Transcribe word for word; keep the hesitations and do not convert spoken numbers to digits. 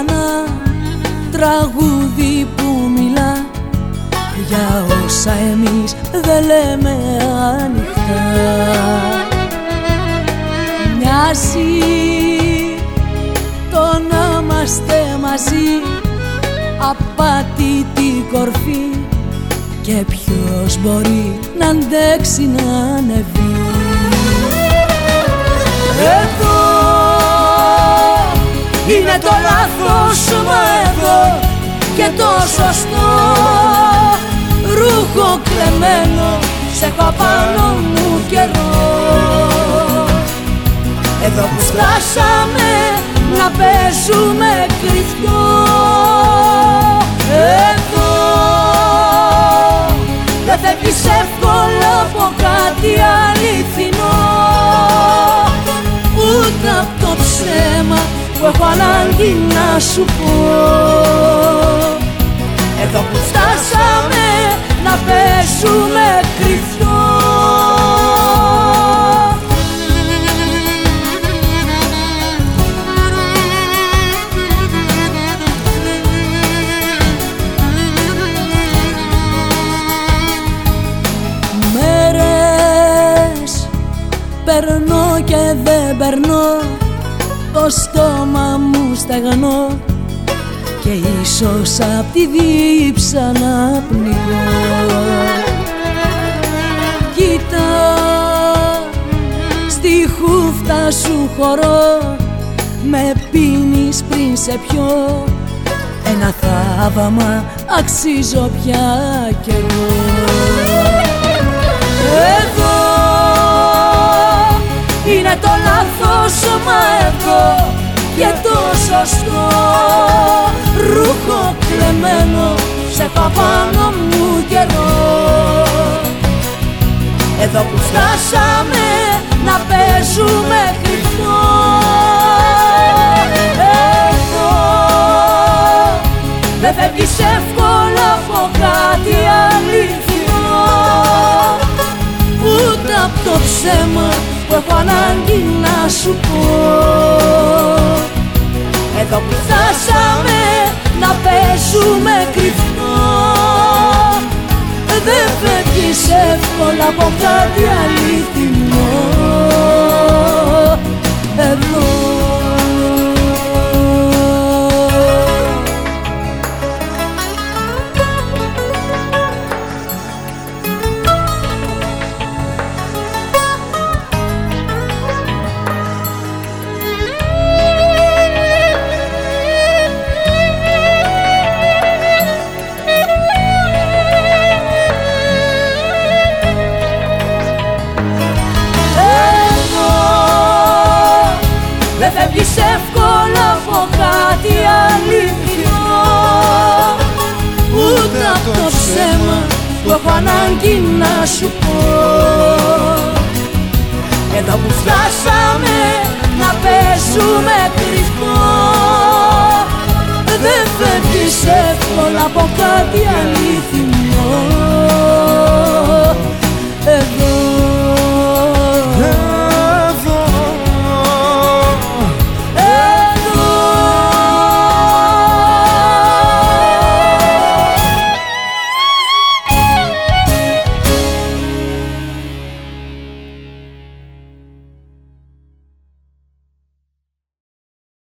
ένα τραγούδι που μιλά για όσα εμείς δεν λέμε ανοιχτά. Μοιάζει το να είμαστε μαζί, απάτητη κορφή, και ποιος μπορεί να αντέξει να ανεβεί. Εδώ είναι το λάθος, μα εδώ και το σωστό. Ρούχο κλεμμένο, σε έχω απάνω μου καιρό. Εδώ που φτάσαμε να παίζουμε κρυφτό. Εδώ δεν φεύγεις εύκολα από κάτι αληθινό, ούτε απ' το ψέμα που έχω ανάγκη να σου πω. Εδώ που φτάσαμε να παίζουμε κρυφτό. Μέρες περνώ και δεν περνώ, το στόμα μου στεγνώ και ίσως απ' τη δίψα να πνιγώ. Κοίτα, στη χούφτα σου χωρώ, με πίνεις πριν σε πιω, ένα θαύμα αξίζω πια κι εγώ. Εδώ είναι το λάθος, μα εδώ και το σωστό. Ρούχο κλεμμένο, σε έχω απάνω μου καιρό. Εδώ που φτάσαμε να παίζουμε κρυφτό. Εδώ δεν φεύγεις εύκολα από κάτι αληθινό, ούτε απ' το ψέμα που έχω ανάγκη να σου πω. Εδώ που φτάσαμε να παίζουμε κρυφτό. Δεν φεύγεις εύκολα από κάτι αληθινό. Εδώ δεν φεύγεις εύκολα από κάτι αληθινό, ούτε απ' το ψέμα που έχω ανάγκη να σου πω. Εδώ που φτάσαμε να παίζουμε κρυφτό. Δεν φεύγεις εύκολα από κάτι αληθινό.